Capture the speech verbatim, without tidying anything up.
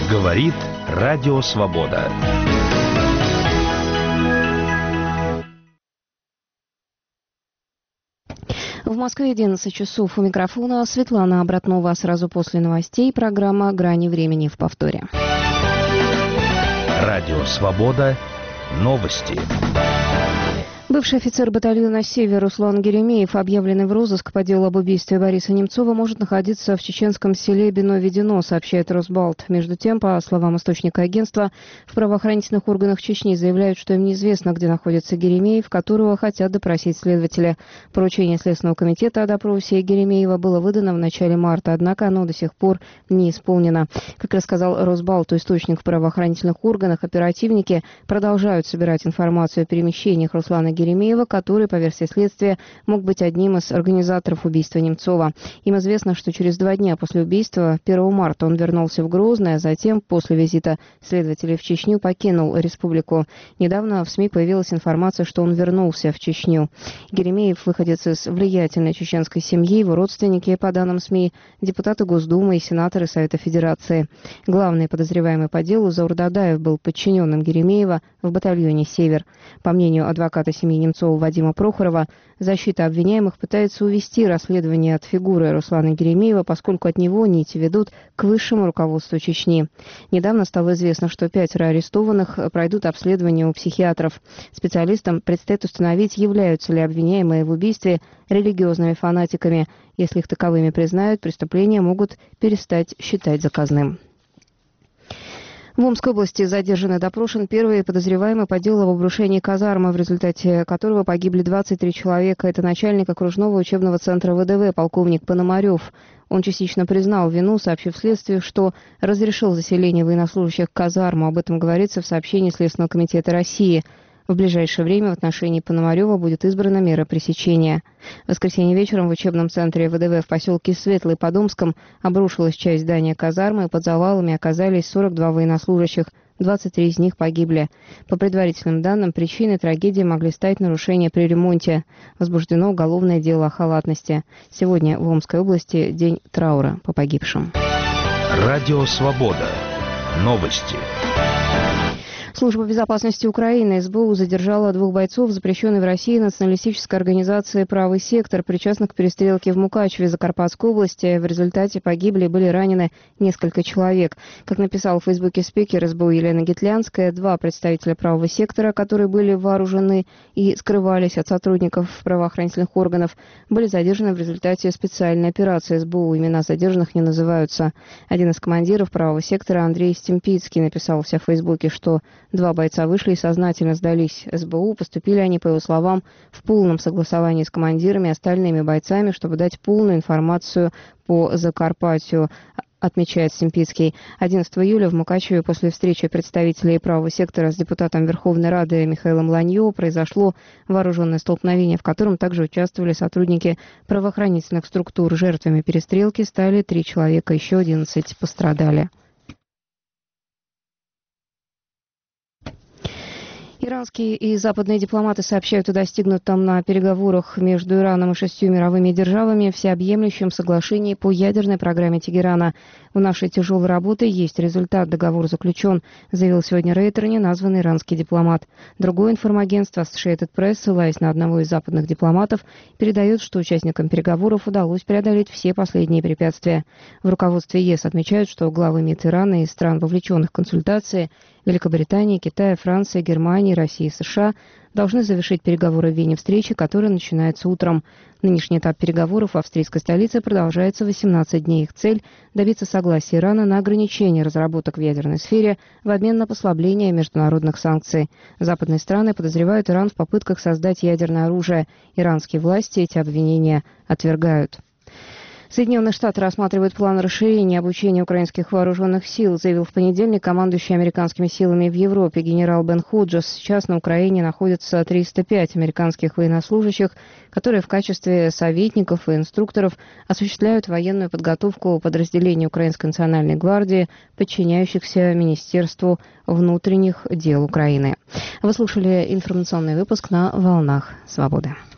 Говорит Радио Свобода. В Москве одиннадцать часов. У микрофона Светлана Обратнова. Сразу после новостей программа «Грани времени» в повторе. Радио Свобода. Новости. Бывший офицер батальона «Север» Руслан Геремеев, объявленный в розыск по делу об убийстве Бориса Немцова, может находиться в чеченском селе Бино-Ведено, сообщает Росбалт. Между тем, по словам источника агентства, в правоохранительных органах Чечни заявляют, что им неизвестно, где находится Геремеев, которого хотят допросить следователи. Поручение Следственного комитета о допросе Геремеева было выдано в начале марта, однако оно до сих пор не исполнено. Как рассказал Росбалт, источник в правоохранительных органах, оперативники продолжают собирать информацию о перемещениях Руслана Геремеева, который, по версии следствия, мог быть одним из организаторов убийства Немцова. Им известно, что через два дня после убийства, первого марта, он вернулся в Грозное, а затем, после визита следователей в Чечню, покинул республику. Недавно в СМИ появилась информация, что он вернулся в Чечню. Геремеев, выходец из влиятельной чеченской семьи, его родственники, по данным СМИ, депутаты Госдумы и сенаторы Совета Федерации. Главный подозреваемый по делу Заур Дадаев был подчиненным Геремеева в батальоне «Север». По мнению адвоката семьи Немцова Вадима Прохорова, защита обвиняемых пытается увести расследование от фигуры Руслана Геремеева, поскольку от него нити ведут к высшему руководству Чечни. Недавно стало известно, что пятеро арестованных пройдут обследование у психиатров. Специалистам предстоит установить, являются ли обвиняемые в убийстве религиозными фанатиками. Если их таковыми признают, преступления могут перестать считать заказным. В Омской области задержан и допрошен первый подозреваемый по делу об обрушении казармы, в результате которого погибли двадцать три человека. Это начальник окружного учебного центра ВДВ, полковник Пономарев. Он частично признал вину, сообщив следствию, что разрешил заселение военнослужащих в казарму. Об этом говорится в сообщении Следственного комитета России. В ближайшее время в отношении Пономарева будет избрана мера пресечения. В воскресенье вечером в учебном центре ВДВ в поселке Светлый под Омском обрушилась часть здания казармы, и под завалами оказались сорок два военнослужащих. двадцать три из них погибли. По предварительным данным, причиной трагедии могли стать нарушения при ремонте. Возбуждено уголовное дело о халатности. Сегодня в Омской области день траура по погибшим. Радио Свобода. Новости. Служба безопасности Украины СБУ задержала двух бойцов запрещенной в России националистической организации «Правый сектор», причастных к перестрелке в Мукачеве Закарпатской области. В результате погибли и были ранены несколько человек. Как написал в Фейсбуке спикер СБУ Елена Гитлянская, два представителя «Правого сектора», которые были вооружены и скрывались от сотрудников правоохранительных органов, были задержаны в результате специальной операции СБУ. Имена задержанных не называются. Один из командиров «Правого сектора» Андрей Стемпицкий написал в Фейсбуке, что два бойца вышли и сознательно сдались СБУ. Поступили они, по его словам, в полном согласовании с командирами и остальными бойцами, чтобы дать полную информацию по Закарпатью, отмечает Стемпицкий. одиннадцатого июля в Мукачеве после встречи представителей правого сектора с депутатом Верховной Рады Михаилом Ланьо произошло вооруженное столкновение, в котором также участвовали сотрудники правоохранительных структур. Жертвами перестрелки стали три человека, еще одиннадцать пострадали. Иранские и западные дипломаты сообщают о достигнутом на переговорах между Ираном и шестью мировыми державами всеобъемлющем соглашении по ядерной программе Тегерана. В нашей тяжелой работе есть результат. Договор заключен, заявил сегодня Рейтер, неназванный иранский дипломат. Другое информагентство Associated Press, ссылаясь на одного из западных дипломатов, передает, что участникам переговоров удалось преодолеть все последние препятствия. В руководстве ЕС отмечают, что главы МИД Ирана и стран, вовлеченных в консультации, Великобритании, Китая, Франции, Германии, России и США должны завершить переговоры в Вене встречи, которая начинается утром. Нынешний этап переговоров в австрийской столице продолжается восемнадцать дней. Их цель – добиться согласия Ирана на ограничение разработок в ядерной сфере в обмен на послабление международных санкций. Западные страны подозревают Иран в попытках создать ядерное оружие. Иранские власти эти обвинения отвергают. Соединенные Штаты рассматривают план расширения обучения украинских вооруженных сил, заявил в понедельник командующий американскими силами в Европе генерал Бен Ходжес. Сейчас на Украине находится триста пять американских военнослужащих, которые в качестве советников и инструкторов осуществляют военную подготовку подразделений Украинской национальной гвардии, подчиняющихся Министерству внутренних дел Украины. Вы слушали информационный выпуск на «Волнах Свободы».